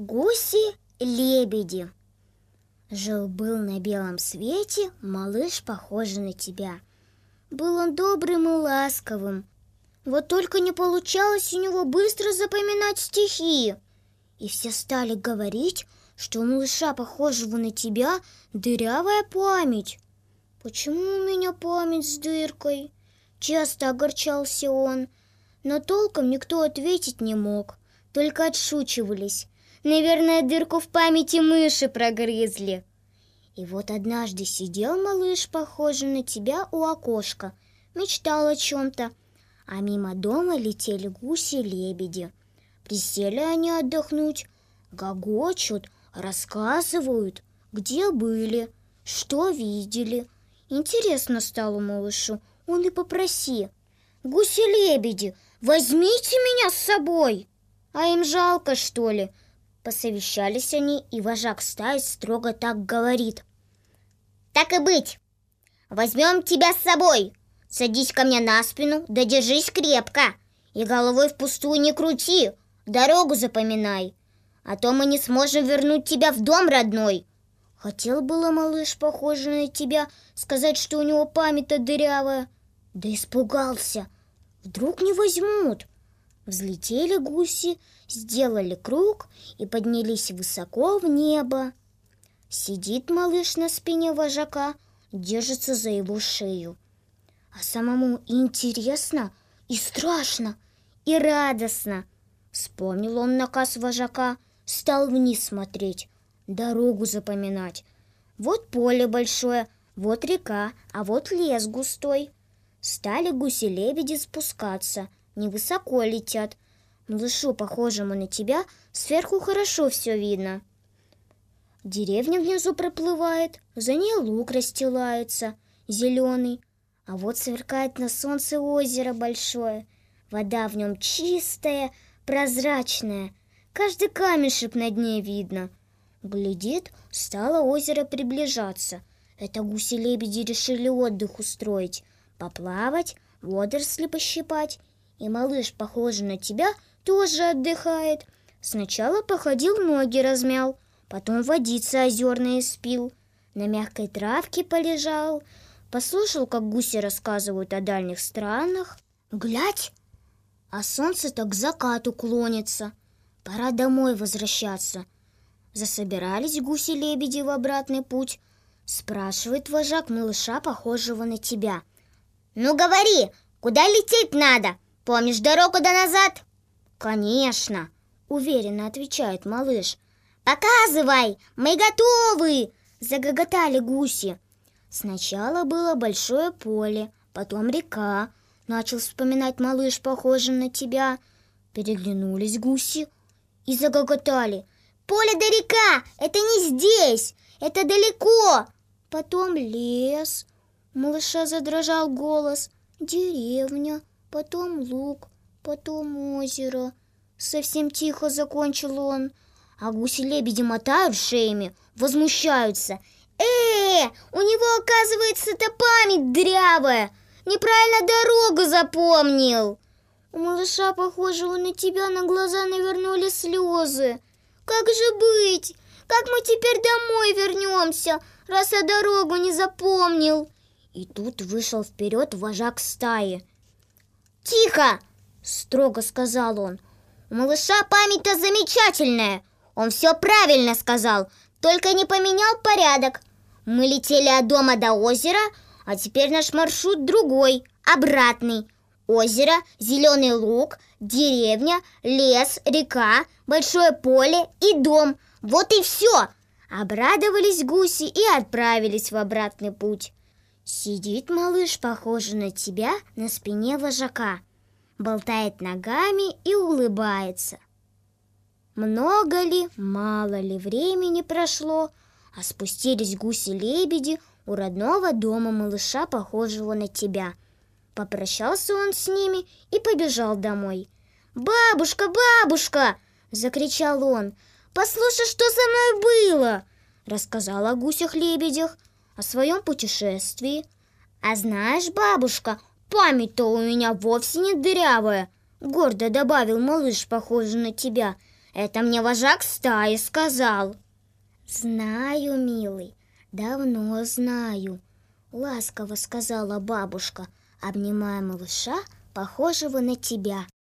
Гуси-лебеди. Жил-был на белом свете малыш, похожий на тебя. Был он добрым и ласковым. Вот только не получалось у него быстро запоминать стихи. И все стали говорить, что у малыша, похожего на тебя, дырявая память. «Почему у меня память с дыркой?» Часто огорчался он, но толком никто ответить не мог, только отшучивались. Наверное, дырку в памяти мыши прогрызли. И вот однажды сидел малыш, похожий на тебя, у окошка, мечтал о чем-то, а мимо дома летели гуси-лебеди. Присели они отдохнуть, гогочут, рассказывают, где были, что видели. Интересно стало малышу, он и попроси: «Гуси-лебеди, возьмите меня с собой!» А им жалко, что ли? Посовещались они, и вожак стаи строго так говорит: «Так и быть, возьмем тебя с собой. Садись ко мне на спину, да держись крепко, и головой впустую не крути, дорогу запоминай, а то мы не сможем вернуть тебя в дом родной». Хотел было малыш, похожий на тебя, сказать, что у него память-то дырявая, да испугался. Вдруг не возьмут. Взлетели гуси, сделали круг и поднялись высоко в небо. Сидит малыш на спине вожака, держится за его шею. А самому и интересно, и страшно, и радостно. Вспомнил он наказ вожака, стал вниз смотреть, дорогу запоминать. Вот поле большое, вот река, а вот лес густой. Стали гуси-лебеди спускаться, невысоко летят. Малышу, похожему на тебя, сверху хорошо все видно. Деревня внизу проплывает, за ней луг расстилается, зеленый. А вот сверкает на солнце озеро большое. Вода в нем чистая, прозрачная, каждый камешек на дне видно. Глядит, стало озеро приближаться. Это гуси-лебеди решили отдых устроить, поплавать, водоросли пощипать. И малыш, похожий на тебя, тоже отдыхает. Сначала походил, ноги размял, потом водицы озерные спил, на мягкой травке полежал, послушал, как гуси рассказывают о дальних странах. Глядь, а солнце-то к закату клонится, пора домой возвращаться. Засобирались гуси-лебеди в обратный путь. Спрашивает вожак малыша, похожего на тебя: «Ну говори, куда лететь надо? Помнишь дорогу до назад?» «Конечно», — уверенно отвечает малыш. «Показывай, мы готовы!» — загоготали гуси. Сначала было большое поле, потом река. Начал вспоминать малыш, похожий на тебя. Переглянулись гуси и загоготали: «Поле да река! Это не здесь! Это далеко!» Потом лес. У малыша задрожал голос. Деревня, потом луг, потом озеро. Совсем тихо закончил он. А гуси-лебеди мотают шеями, возмущаются: у него, оказывается-то память дрявая! Неправильно дорогу запомнил!» У малыша, похожего на тебя, на глаза навернулись слезы. «Как же быть? Как мы теперь домой вернемся, раз я дорогу не запомнил?» И тут вышел вперед вожак стаи. «Тихо!» — строго сказал он. «У малыша память-то замечательная. Он все правильно сказал, только не поменял порядок. Мы летели от дома до озера, а теперь наш маршрут другой, обратный. Озеро, зеленый луг, деревня, лес, река, большое поле и дом. Вот и все!» Обрадовались гуси и отправились в обратный путь. Сидит малыш, похожий на тебя, на спине вожака, болтает ногами и улыбается. Много ли, мало ли времени прошло, а спустились гуси-лебеди у родного дома малыша, похожего на тебя. Попрощался он с ними и побежал домой. «Бабушка, бабушка!» — закричал он. «Послушай, что со мной было!» Рассказал о гусях-лебедях, о своем путешествии. «А знаешь, бабушка, память-то у меня вовсе не дырявая!» — гордо добавил малыш, похожий на тебя. Это мне вожак стаи сказал. Знаю, милый, давно знаю, ласково сказала бабушка, обнимая малыша, похожего на тебя.